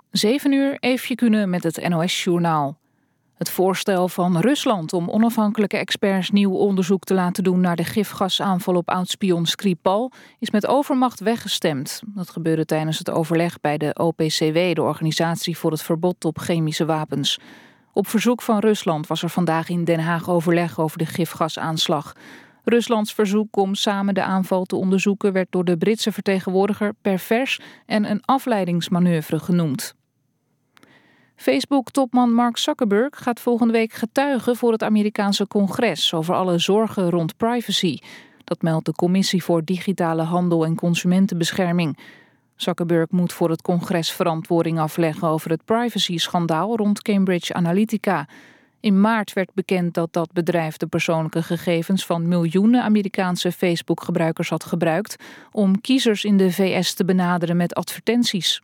7 uur, Eefje Kunnen met het NOS-journaal. Het voorstel van Rusland om onafhankelijke experts nieuw onderzoek te laten doen naar de gifgasaanval op oudspion Skripal is met overmacht weggestemd. Dat gebeurde tijdens het overleg bij de OPCW, de Organisatie voor het Verbod op Chemische Wapens. Op verzoek van Rusland was er vandaag in Den Haag overleg over de gifgasaanslag. Ruslands verzoek om samen de aanval te onderzoeken werd door de Britse vertegenwoordiger pervers en een afleidingsmanoeuvre genoemd. Facebook-topman Mark Zuckerberg gaat volgende week getuigen voor het Amerikaanse congres over alle zorgen rond privacy. Dat meldt de Commissie voor Digitale Handel en Consumentenbescherming. Zuckerberg moet voor het congres verantwoording afleggen over het privacy-schandaal rond Cambridge Analytica. In maart werd bekend dat dat bedrijf de persoonlijke gegevens van miljoenen Amerikaanse Facebook-gebruikers had gebruikt om kiezers in de VS te benaderen met advertenties.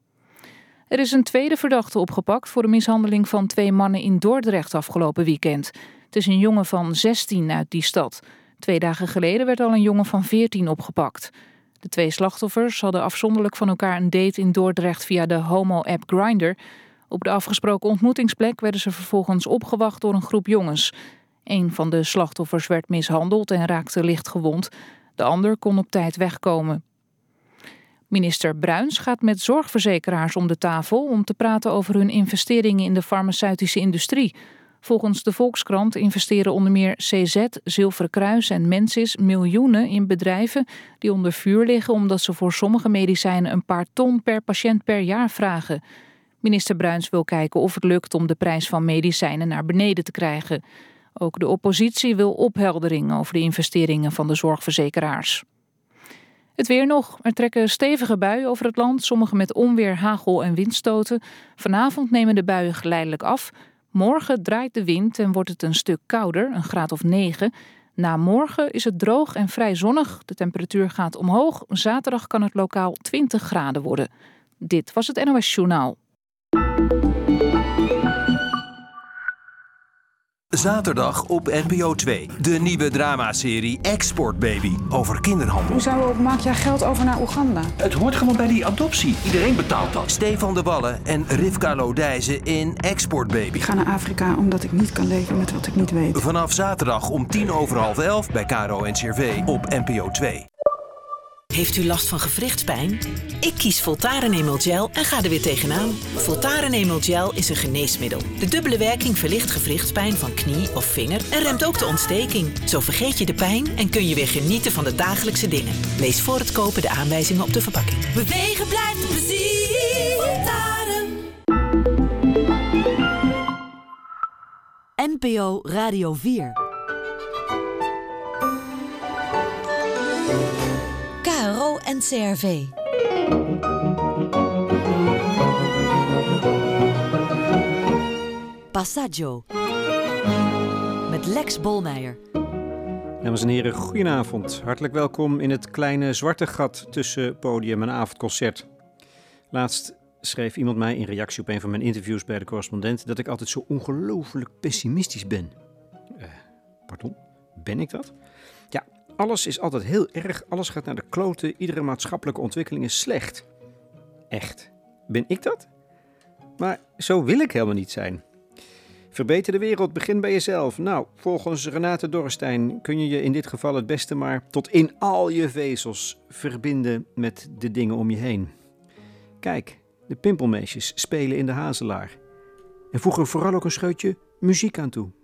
Er is een tweede verdachte opgepakt voor de mishandeling van 2 mannen in Dordrecht afgelopen weekend. Het is een jongen van 16 uit die stad. 2 dagen geleden werd al een jongen van 14 opgepakt. De 2 slachtoffers hadden afzonderlijk van elkaar een date in Dordrecht via de homo-app Grindr. Op de afgesproken ontmoetingsplek werden ze vervolgens opgewacht door een groep jongens. Een van de slachtoffers werd mishandeld en raakte licht gewond. De ander kon op tijd wegkomen. Minister Bruins gaat met zorgverzekeraars om de tafel om te praten over hun investeringen in de farmaceutische industrie. Volgens de Volkskrant investeren onder meer CZ, Zilveren Kruis en Mensis miljoenen in bedrijven die onder vuur liggen omdat ze voor sommige medicijnen een paar ton per patiënt per jaar vragen. Minister Bruins wil kijken of het lukt om de prijs van medicijnen naar beneden te krijgen. Ook de oppositie wil opheldering over de investeringen van de zorgverzekeraars. Het weer nog. Er trekken stevige buien over het land, sommige met onweer, hagel en windstoten. Vanavond nemen de buien geleidelijk af. Morgen draait de wind en wordt het een stuk kouder, een graad of 9. Na morgen is het droog en vrij zonnig. De temperatuur gaat omhoog. Zaterdag kan het lokaal 20 graden worden. Dit was het NOS Journaal. Zaterdag op NPO 2. De nieuwe dramaserie Export Baby over kinderhandel. Hoezo maak jij geld over naar Oeganda? Het hoort gewoon bij die adoptie. Iedereen betaalt dat. Stefan de Wallen en Rivka Lodijzen in Export Baby. Ik ga naar Afrika omdat ik niet kan leven met wat ik niet weet. Vanaf zaterdag om 11:10 bij KRO NCRV op NPO 2. Heeft u last van gewrichtspijn? Ik kies Voltaren Emel Gel en ga er weer tegenaan. Voltaren Emel Gel is een geneesmiddel. De dubbele werking verlicht gewrichtspijn van knie of vinger en remt ook de ontsteking. Zo vergeet je de pijn en kun je weer genieten van de dagelijkse dingen. Lees voor het kopen de aanwijzingen op de verpakking. Bewegen blijft plezier. Voltaren. NPO Radio 4. KRO NCRV. Passaggio. Met Lex Bolmeijer. Dames en heren, goedenavond. Hartelijk welkom in het kleine zwarte gat tussen podium en avondconcert. Laatst schreef iemand mij in reactie op een van mijn interviews bij de correspondent dat ik altijd zo ongelooflijk pessimistisch ben. Pardon? Ben ik dat? Ja, alles is altijd heel erg, alles gaat naar de kloten, iedere maatschappelijke ontwikkeling is slecht. Echt? Ben ik dat? Maar zo wil ik helemaal niet zijn. Verbeter de wereld, begin bij jezelf. Nou, volgens Renate Dorrestein kun je je in dit geval het beste maar tot in al je vezels verbinden met de dingen om je heen. Kijk, de pimpelmeisjes spelen in de Hazelaar. En voeg er vooral ook een scheutje muziek aan toe.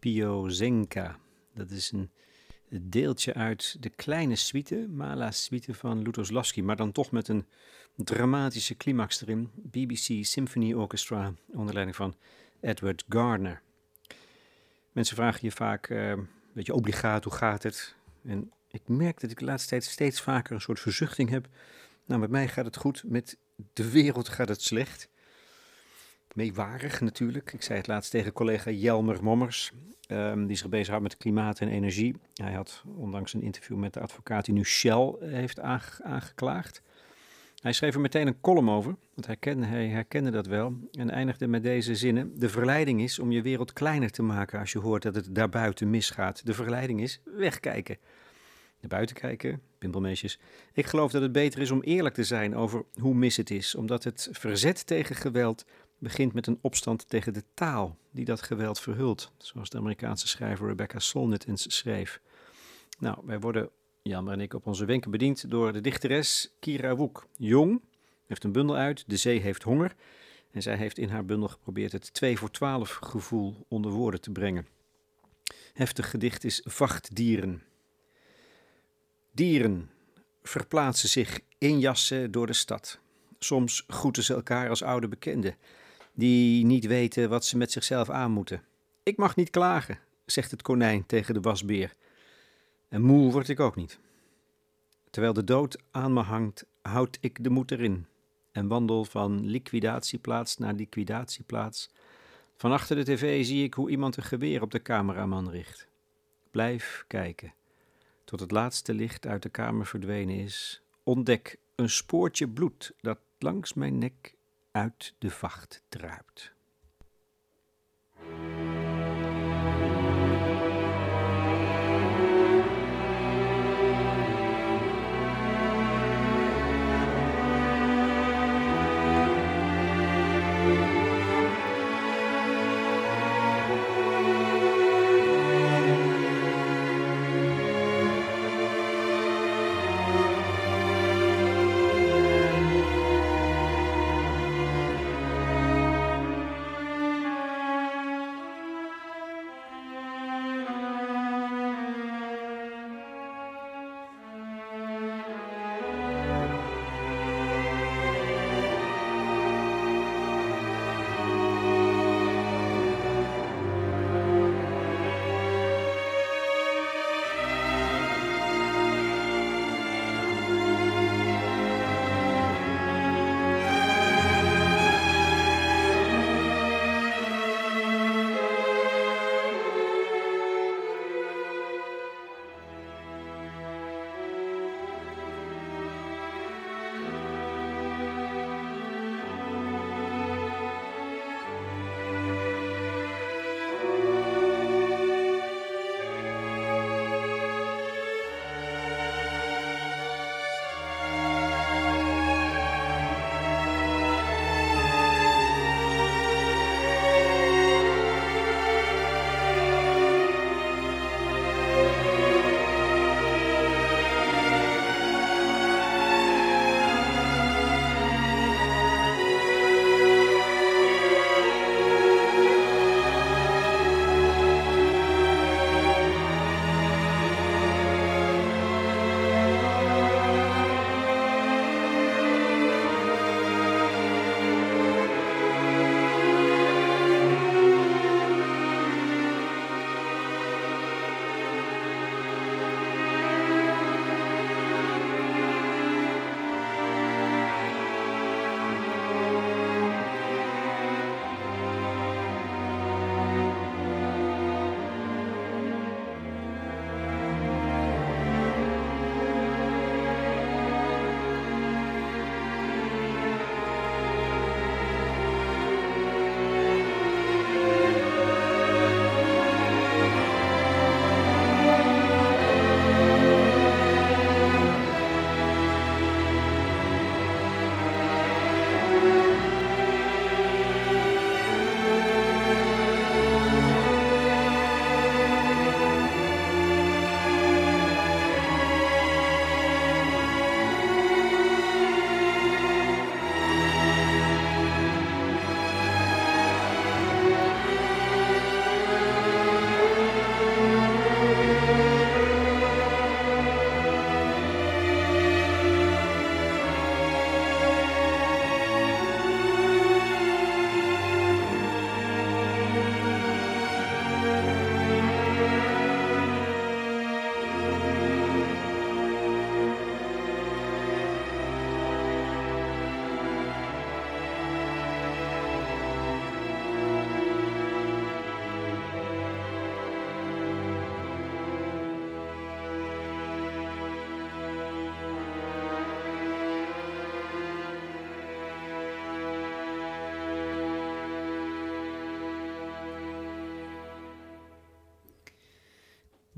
Piosenka. Dat is een deeltje uit de kleine suite, Mala-suite van Lutoslawski, maar dan toch met een dramatische climax erin. BBC Symphony Orchestra, onder leiding van Edward Gardner. Mensen vragen je vaak, weet je, obligaat, hoe gaat het? En ik merk dat ik de laatste tijd steeds vaker een soort verzuchting heb. Nou, met mij gaat het goed, met de wereld gaat het slecht. Meewarig natuurlijk. Ik zei het laatst tegen collega Jelmer Mommers, die zich bezighoudt met klimaat en energie. Hij had ondanks een interview met de advocaat die nu Shell heeft aangeklaagd. Hij schreef er meteen een column over, want hij herkende dat wel en eindigde met deze zinnen. De verleiding is om je wereld kleiner te maken als je hoort dat het daarbuiten misgaat. De verleiding is wegkijken. Naar buiten kijken, pimpelmeisjes. Ik geloof dat het beter is om eerlijk te zijn over hoe mis het is, omdat het verzet tegen geweld begint met een opstand tegen de taal die dat geweld verhult, zoals de Amerikaanse schrijver Rebecca Solnit eens schreef. Nou, wij worden, Jan en ik, op onze wenken bediend door de dichteres Kira Woek. Jong, heeft een bundel uit, De Zee heeft honger, en zij heeft in haar bundel geprobeerd het 2 voor 12 gevoel onder woorden te brengen. Heftig gedicht is Vachtdieren. Dieren verplaatsen zich in jassen door de stad. Soms groeten ze elkaar als oude bekenden, die niet weten wat ze met zichzelf aan moeten. Ik mag niet klagen, zegt het konijn tegen de wasbeer. En moe word ik ook niet. Terwijl de dood aan me hangt, houd ik de moed erin en wandel van liquidatieplaats naar liquidatieplaats. Van achter de tv zie ik hoe iemand een geweer op de cameraman richt. Blijf kijken, tot het laatste licht uit de kamer verdwenen is. Ontdek een spoortje bloed dat langs mijn nek uit de vacht druipt.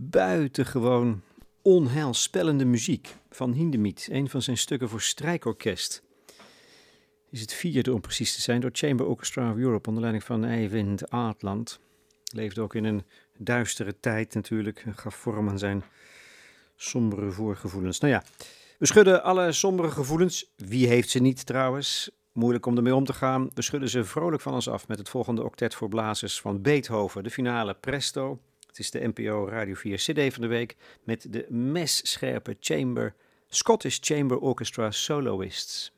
buitengewoon onheilspellende muziek van Hindemith, een van zijn stukken voor strijkorkest. Is het vierde om precies te zijn, door Chamber Orchestra of Europe onder leiding van Eivind Aardland. Leefde ook in een duistere tijd natuurlijk en gaf vorm aan zijn sombere voorgevoelens. Nou ja, we schudden alle sombere gevoelens. Wie heeft ze niet trouwens? Moeilijk om ermee om te gaan. We schudden ze vrolijk van ons af met het volgende octet voor blazers van Beethoven. De finale Presto. Het is de NPO Radio 4 CD van de week met de messcherpe Scottish Chamber Orchestra soloists.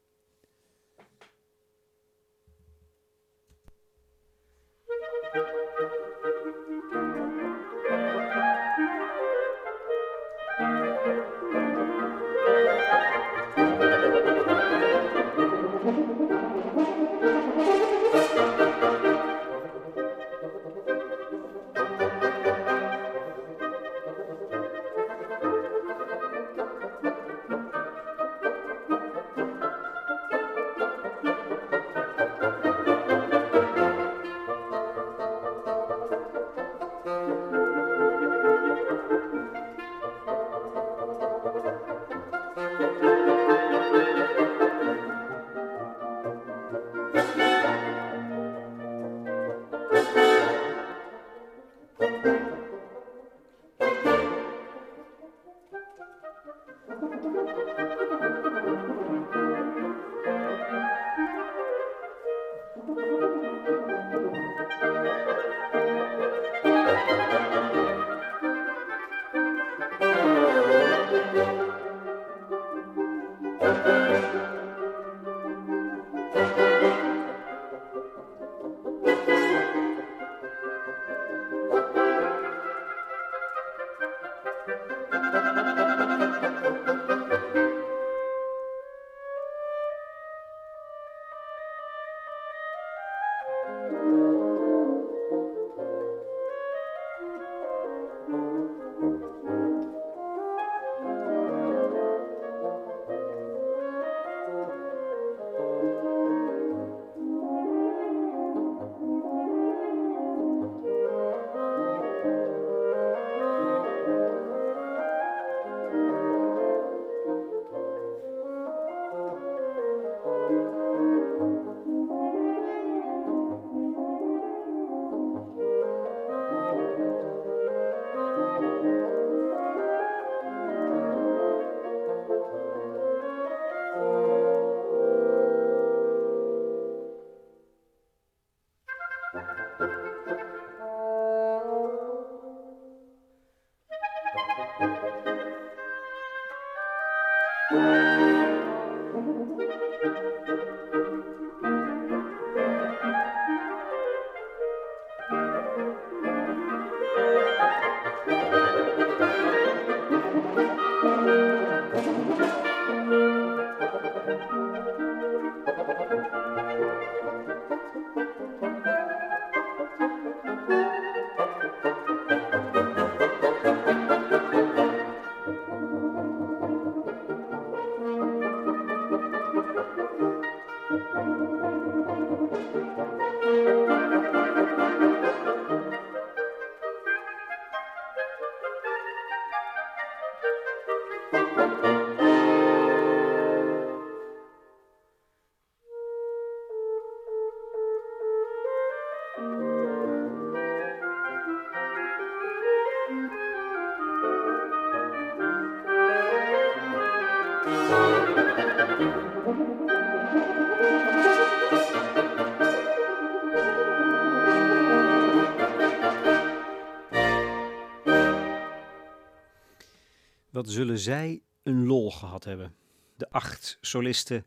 Wat zullen zij een lol gehad hebben. De 8 solisten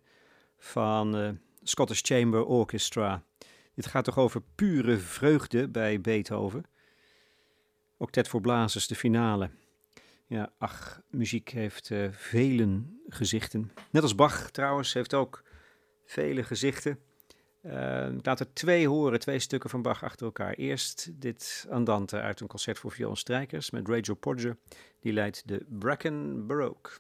van Scottish Chamber Orchestra. Dit gaat toch over pure vreugde bij Beethoven. Octet voor blazers, de finale. Ja, ach, muziek heeft vele gezichten. Net als Bach trouwens, heeft ook vele gezichten. Ik laat er 2 horen, 2 stukken van Bach achter elkaar. Eerst dit andante uit een concert voor viool en strijkers met Rachel Podger. Die leidt de Bracken Baroque.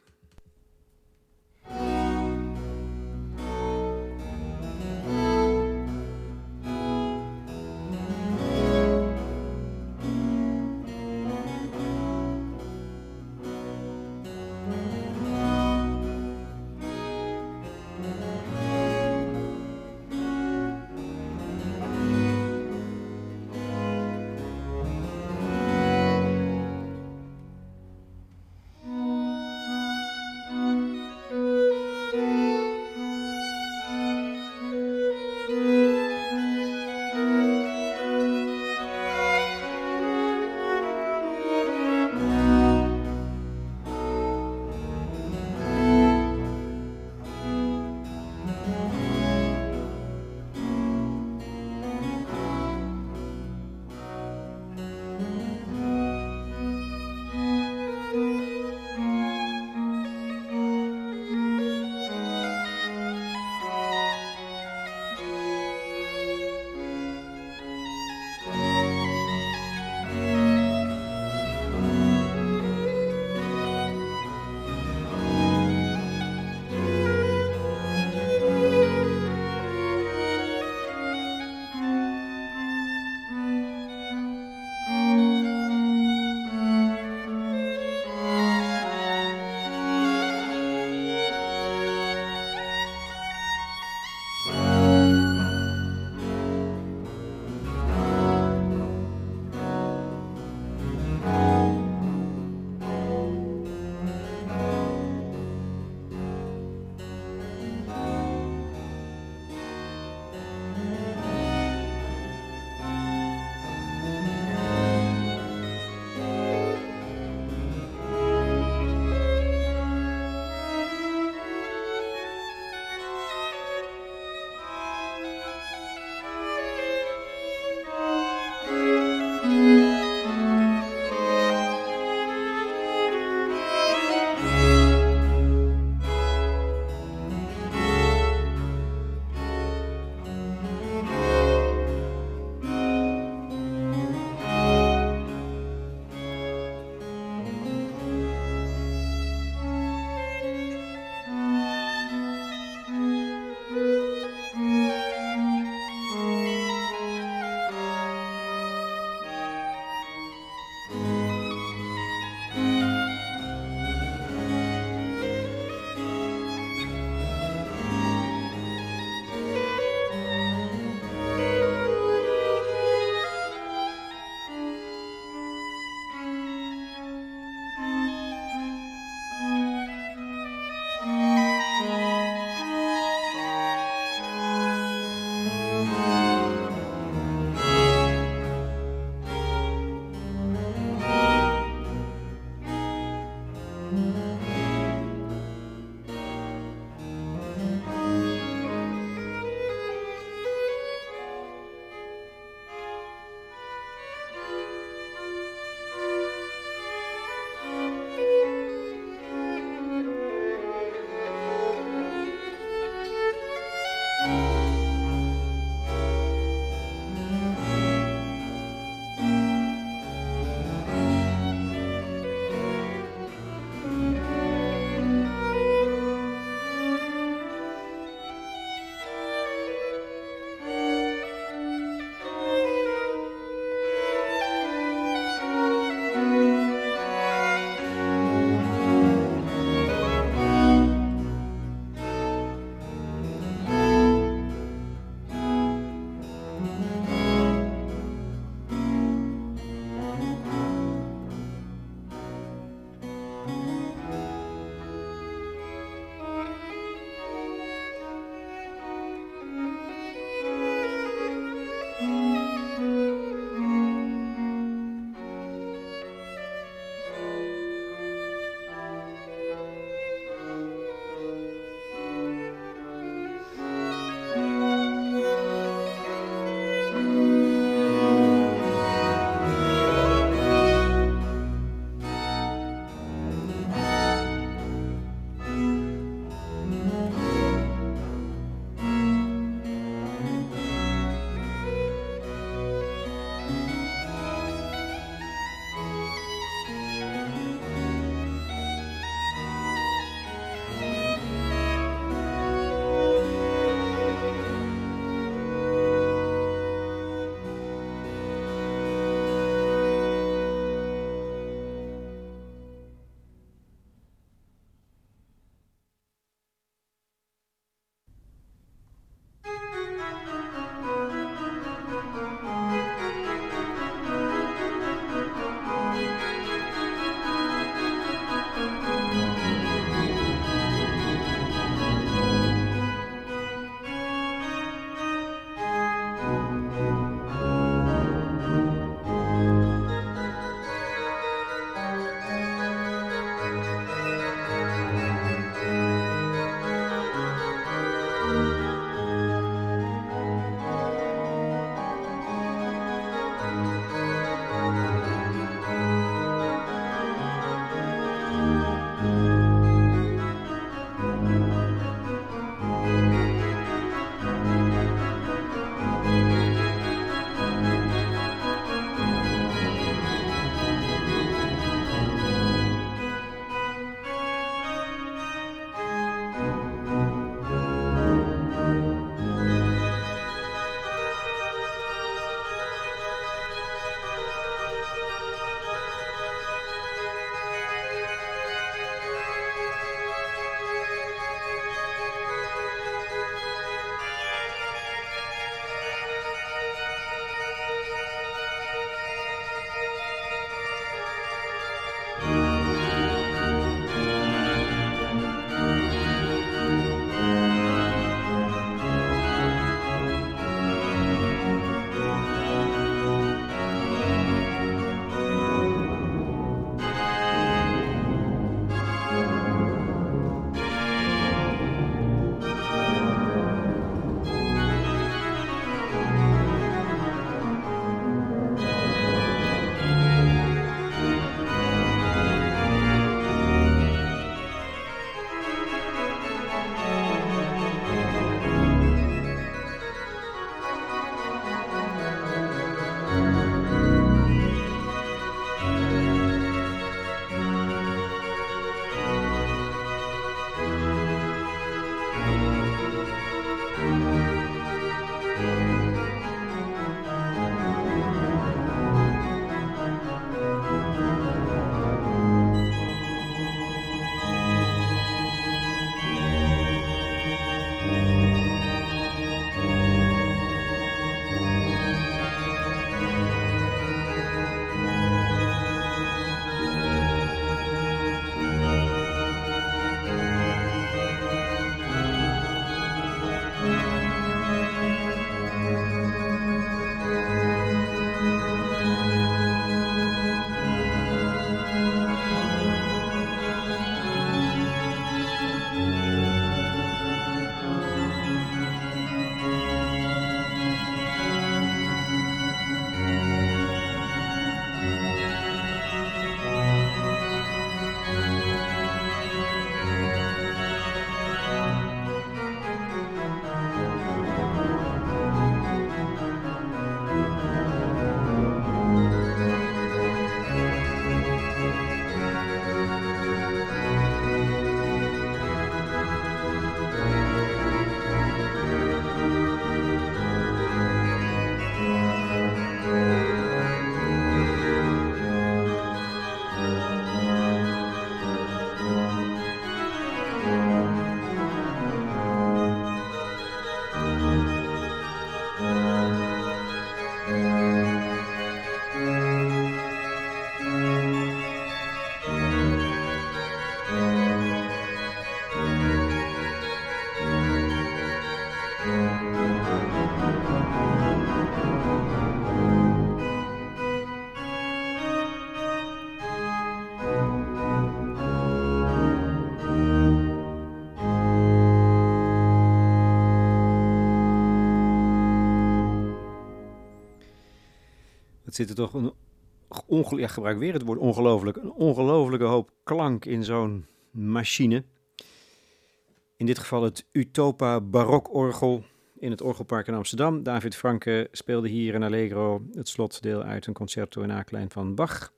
Het zit er toch gebruik weer het woord ongelooflijk, een ongelofelijke hoop klank in zo'n machine. In dit geval het Utopa barokorgel in het Orgelpark in Amsterdam. David Franke speelde hier in Allegro het slotdeel uit een concerto in A-klein van Bach.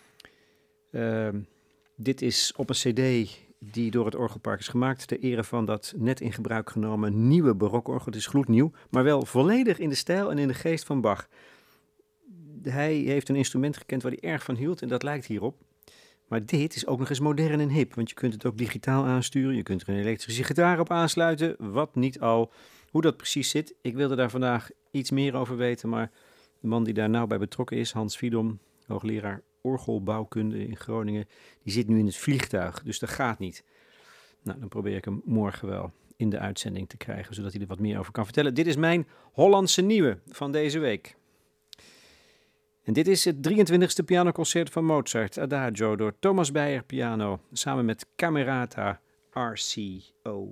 Dit is op een cd die door het Orgelpark is gemaakt ter ere van dat net in gebruik genomen nieuwe barokorgel. Het is gloednieuw, maar wel volledig in de stijl en in de geest van Bach. Hij heeft een instrument gekend waar hij erg van hield en dat lijkt hierop. Maar dit is ook nog eens modern en hip, want je kunt het ook digitaal aansturen. Je kunt er een elektrische gitaar op aansluiten, wat niet al. Hoe dat precies zit, ik wilde daar vandaag iets meer over weten, maar de man die daar nou bij betrokken is, Hans Fiedom, hoogleraar orgelbouwkunde in Groningen, die zit nu in het vliegtuig, dus dat gaat niet. Nou, dan probeer ik hem morgen wel in de uitzending te krijgen, zodat hij er wat meer over kan vertellen. Dit is mijn Hollandse nieuwe van deze week. En dit is het 23e pianoconcert van Mozart, Adagio, door Thomas Beyer piano, samen met Camerata RCO.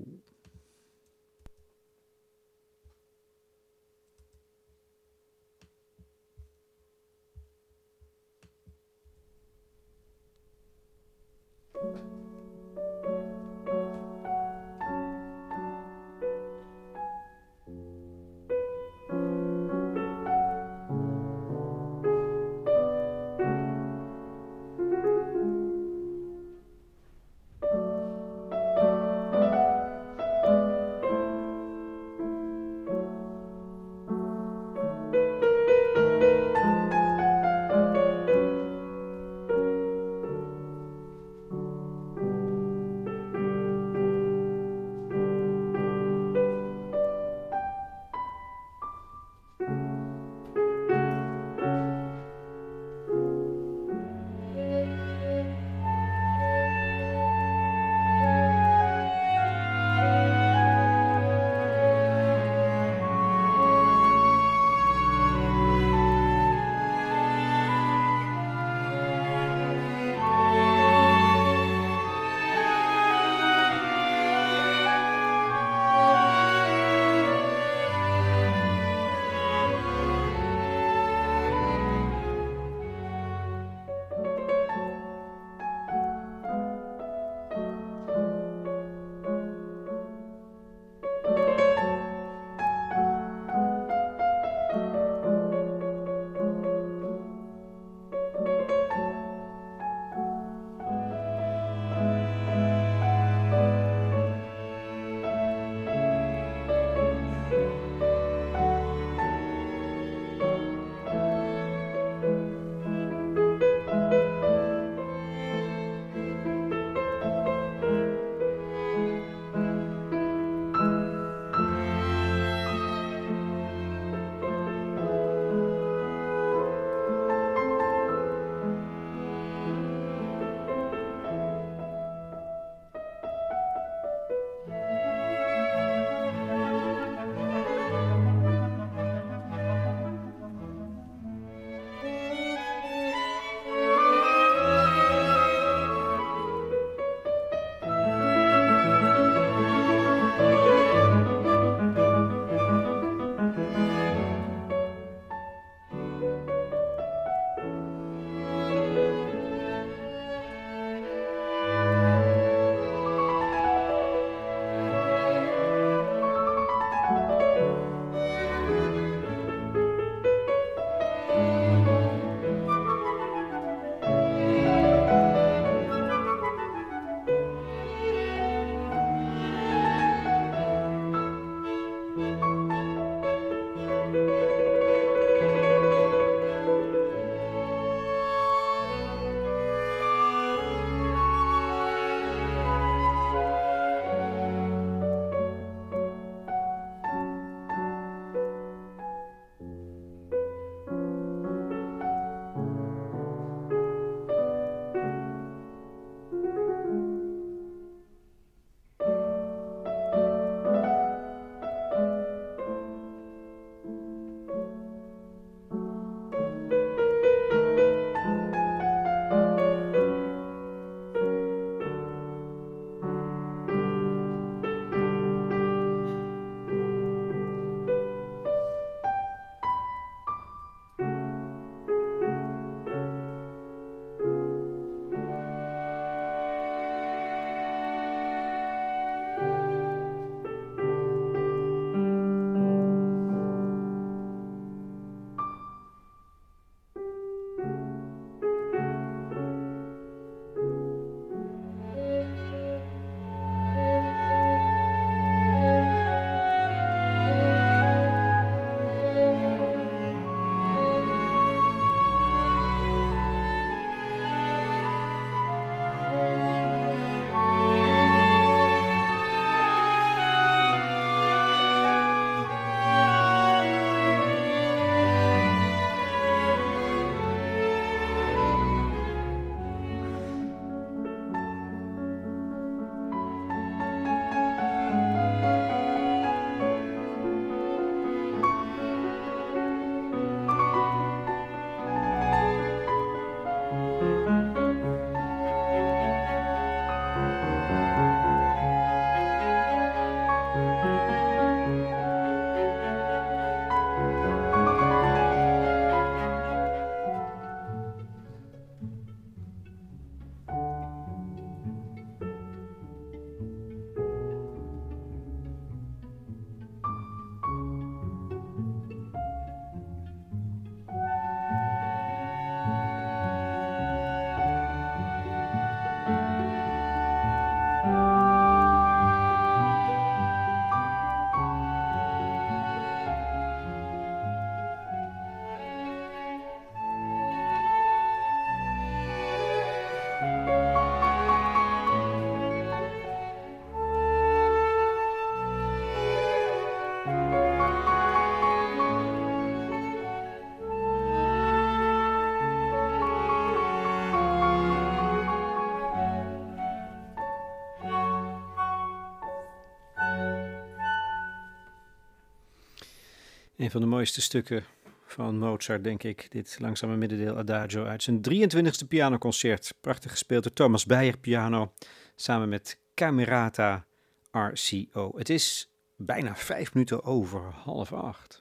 Een van de mooiste stukken van Mozart, denk ik. Dit langzame middendeel Adagio uit zijn 23e pianoconcert. Prachtig gespeeld door Thomas Beyer piano, samen met Camerata RCO. Het is bijna 5 minuten over 7:30.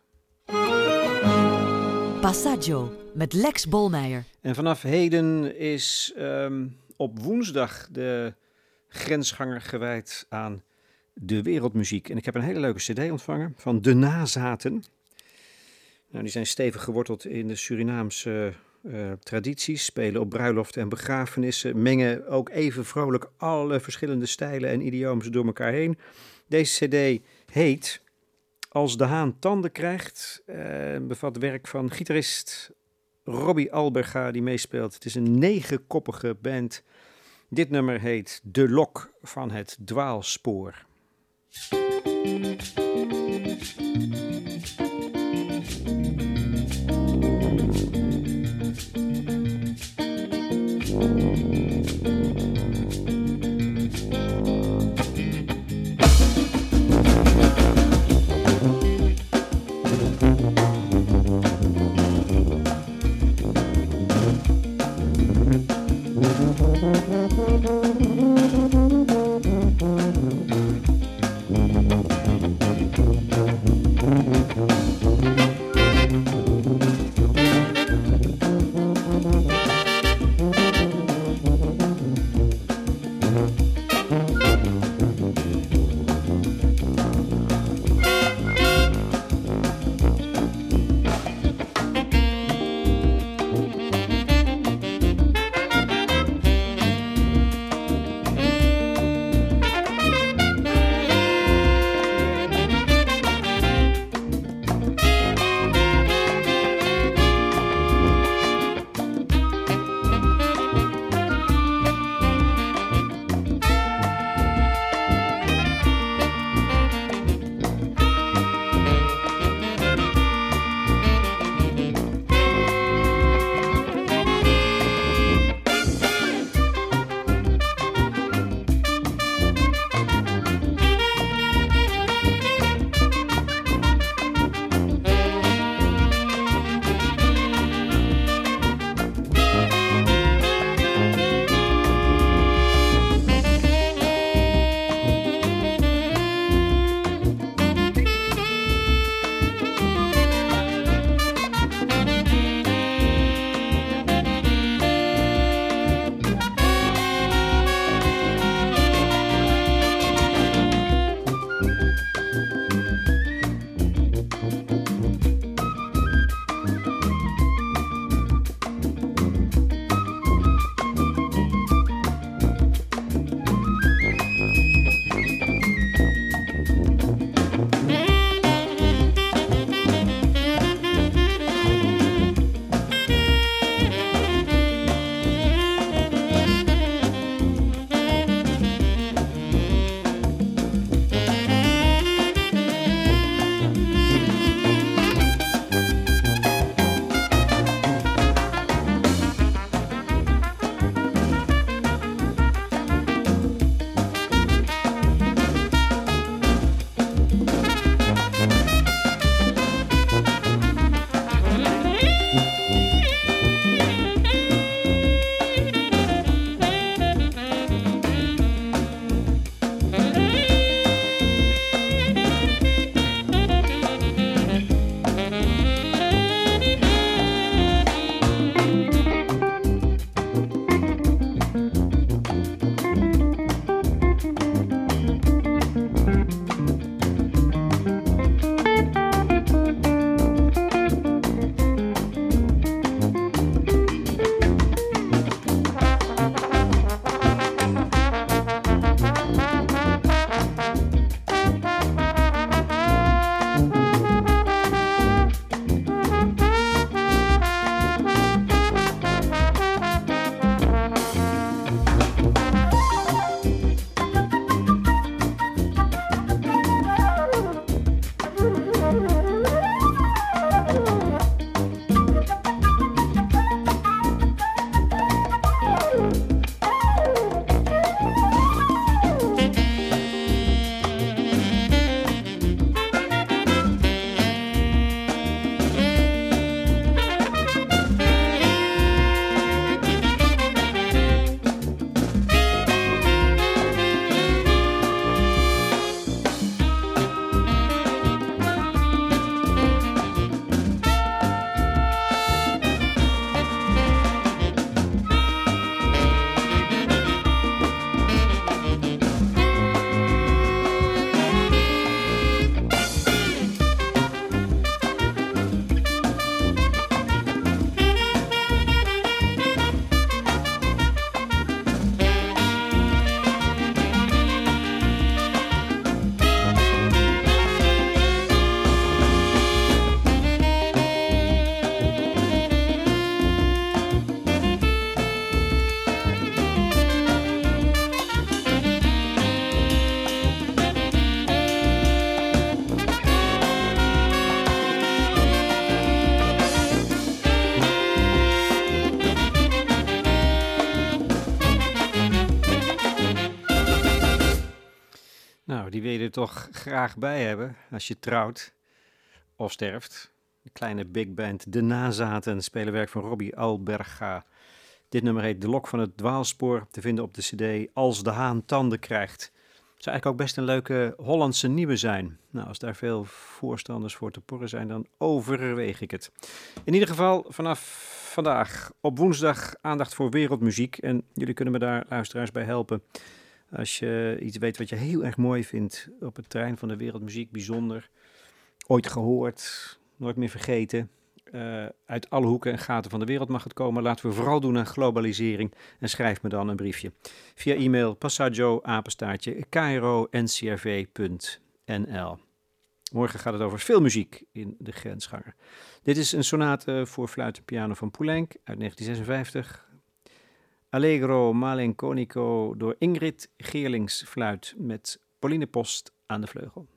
Passaggio met Lex Bolmeijer. En vanaf heden is op woensdag de grensganger gewijd aan de wereldmuziek. En ik heb een hele leuke cd ontvangen van De Nazaten. Nou, die zijn stevig geworteld in de Surinaamse tradities, spelen op bruiloften en begrafenissen, mengen ook even vrolijk alle verschillende stijlen en idiomen door elkaar heen. Deze cd heet Als de haan tanden krijgt, bevat werk van gitarist Robbie Alberga die meespeelt. Het is een 9-koppige band. Dit nummer heet De Lok van het Dwaalspoor. die wil je er toch graag bij hebben als je trouwt of sterft. De kleine big band De Nazaten spelen werk van Robbie Alberga. Dit nummer heet De Lok van het Dwaalspoor, te vinden op de cd Als de Haan Tanden Krijgt. Het zou eigenlijk ook best een leuke Hollandse nieuwe zijn. Nou, als daar veel voorstanders voor te porren zijn, dan overweeg ik het. In ieder geval vanaf vandaag op woensdag aandacht voor wereldmuziek. En jullie kunnen me daar, luisteraars, bij helpen. Als je iets weet wat je heel erg mooi vindt op het terrein van de wereldmuziek, bijzonder, ooit gehoord, nooit meer vergeten. Uit alle hoeken en gaten van de wereld mag het komen. Laten we vooral doen aan globalisering en schrijf me dan een briefje. Via e-mail passaggio@kro-ncrv.nl. Morgen gaat het over veel muziek in de grensganger. Dit is een sonate voor fluit en piano van Poulenc uit 1956. Allegro Malinconico door Ingrid Geerlings fluit met Pauline Post aan de vleugel.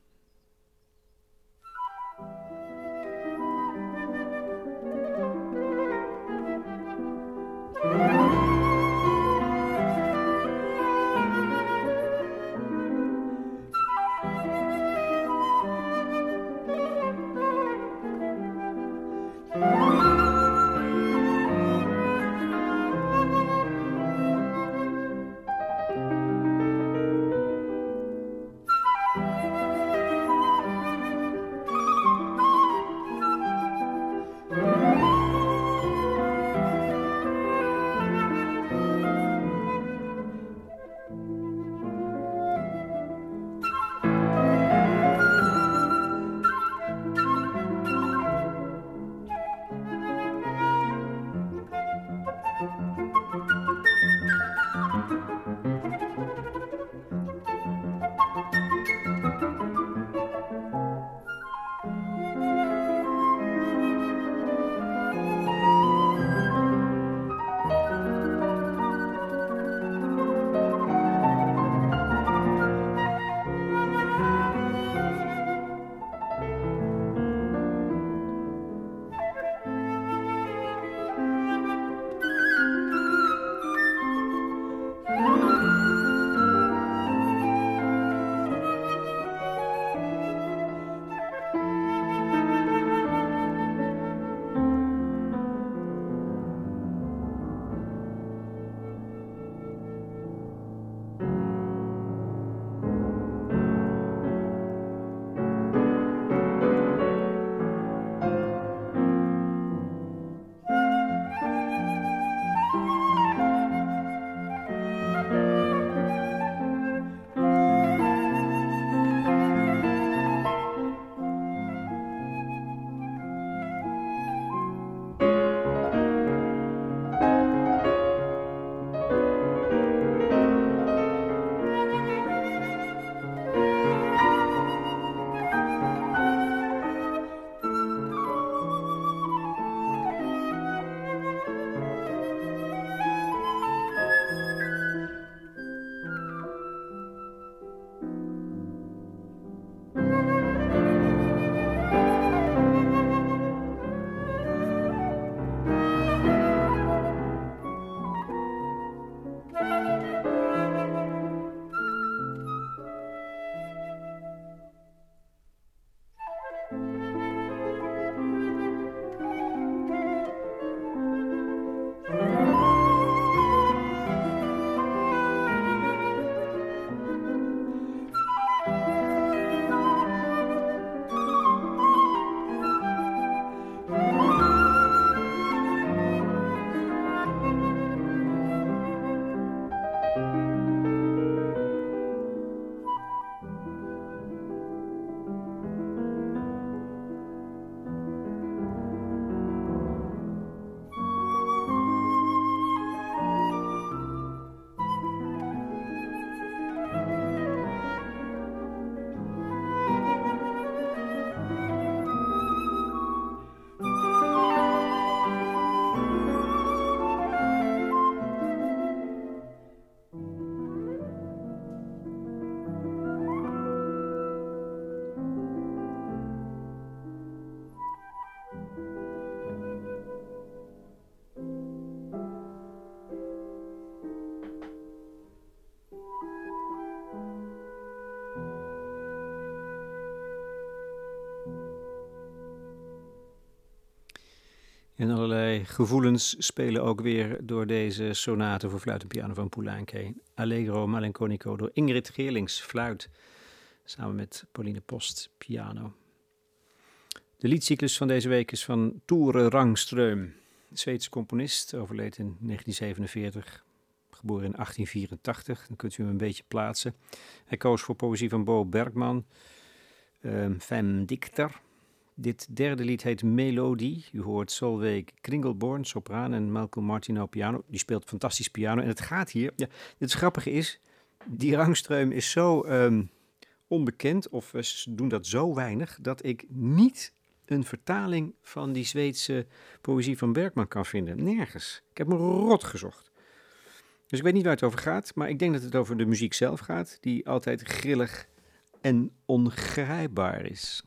En allerlei gevoelens spelen ook weer door deze sonate voor fluit en piano van Poulenc. Allegro Melanconico door Ingrid Geerlings, fluit, samen met Pauline Post, piano. De liedcyclus van deze week is van Tore Rangström, Zweedse componist, overleed in 1947, geboren in 1884. Dan kunt u hem een beetje plaatsen. Hij koos voor poëzie van Bo Bergman, Fem Dichter. Dit derde lied heet Melodie. U hoort Solveig Kringelborn, sopraan, en Malcolm Martineau, piano. Die speelt fantastisch piano. En het gaat hier... Ja, het grappige is, die Rangström is zo onbekend, of ze doen dat zo weinig, dat ik niet een vertaling van die Zweedse poëzie van Bergman kan vinden. Nergens. Ik heb me rot gezocht. Dus ik weet niet waar het over gaat, maar ik denk dat het over de muziek zelf gaat, die altijd grillig en ongrijpbaar is.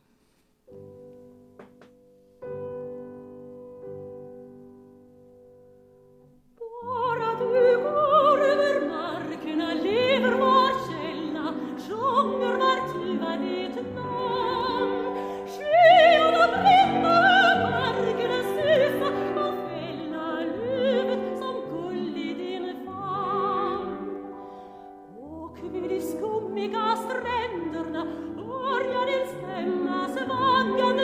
Skummiga stränderna börjar en stämma svagande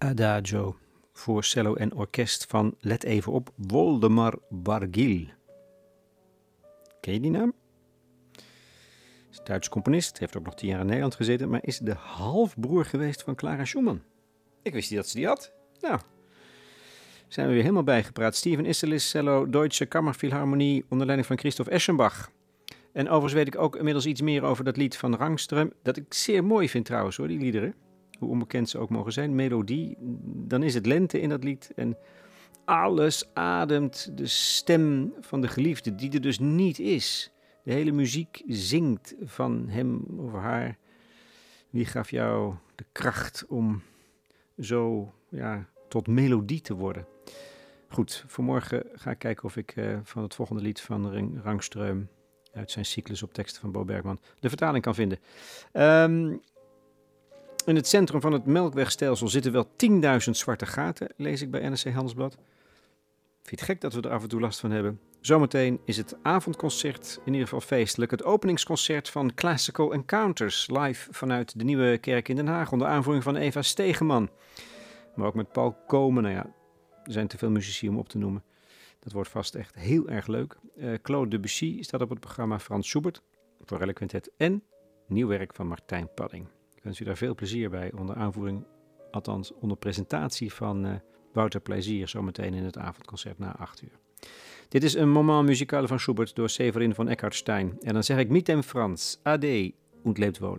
Adagio voor cello en orkest van, let even op, Woldemar Bargil. Ken je die naam? Is een Duitse componist, heeft ook nog 10 jaar in Nederland gezeten, maar is de halfbroer geweest van Clara Schumann. Ik wist niet dat ze die had. Nou, zijn we weer helemaal bijgepraat. Steven Isserlis, cello, Deutsche Kammerphilharmonie, onder leiding van Christoph Eschenbach. En overigens weet ik ook inmiddels iets meer over dat lied van Rangström, dat ik zeer mooi vind trouwens hoor, die liederen. Hoe onbekend ze ook mogen zijn. Melodie, dan is het lente in dat lied. En alles ademt de stem van de geliefde, die er dus niet is. De hele muziek zingt van hem of haar. Wie gaf jou de kracht om zo tot melodie te worden? Goed, vanmorgen ga ik kijken of ik van het volgende lied van Rangström uit zijn cyclus op teksten van Bo Bergman de vertaling kan vinden. In het centrum van het Melkwegstelsel zitten wel 10.000 zwarte gaten, lees ik bij NRC Handelsblad. Vind je het gek dat we er af en toe last van hebben? Zometeen is het avondconcert, in ieder geval feestelijk, het openingsconcert van Classical Encounters, live vanuit de Nieuwe Kerk in Den Haag, onder aanvoering van Eva Stegeman. Maar ook met Paul Komen, er zijn te veel muzici om op te noemen. Dat wordt vast echt heel erg leuk. Claude Debussy staat op het programma, Frans Schubert, Forelle Quintet en nieuw werk van Martijn Padding. Ik wens u daar veel plezier bij, onder aanvoering, althans onder presentatie van Wouter Plezier, zometeen in het avondconcert na 8 uur. Dit is een moment musical van Schubert door Severin von Eckartstein. En dan zeg ik mit dem Franz, ade und lebt wohl.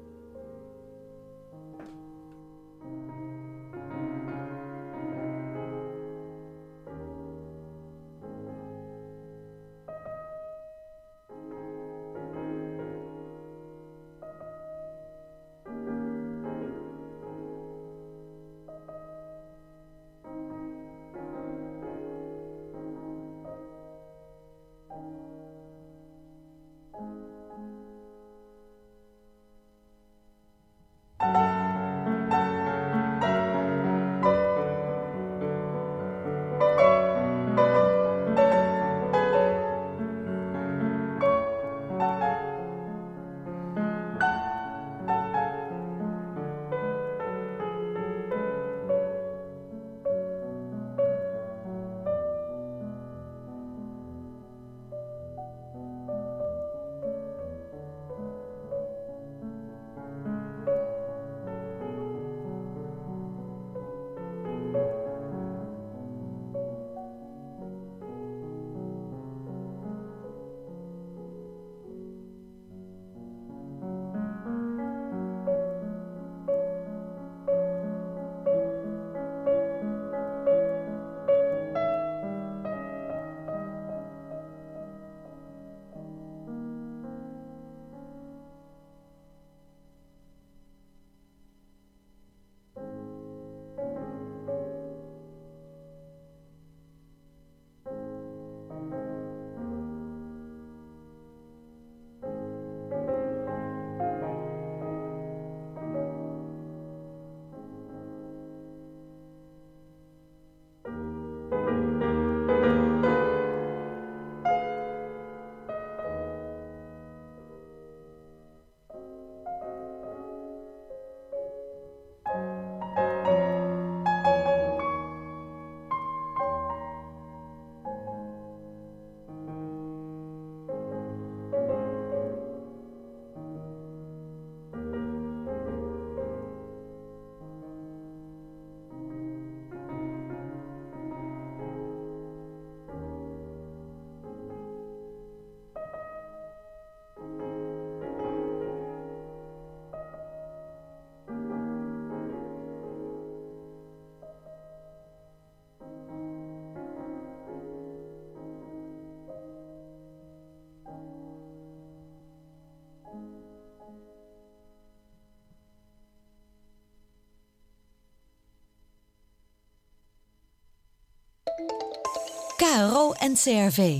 KRO en CRV.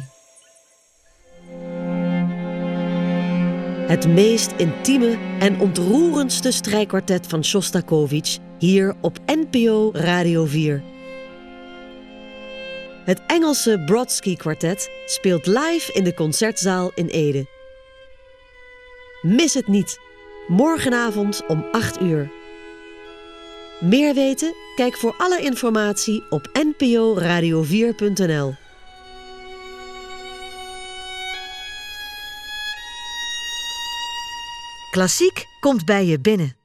Het meest intieme en ontroerendste strijkkwartet van Sjostakovich hier op NPO Radio 4. Het Engelse Brodsky Kwartet speelt live in de Concertzaal in Ede. Mis het niet, morgenavond om 8 uur. Meer weten? Kijk voor alle informatie op nporadio4.nl. Klassiek komt bij je binnen.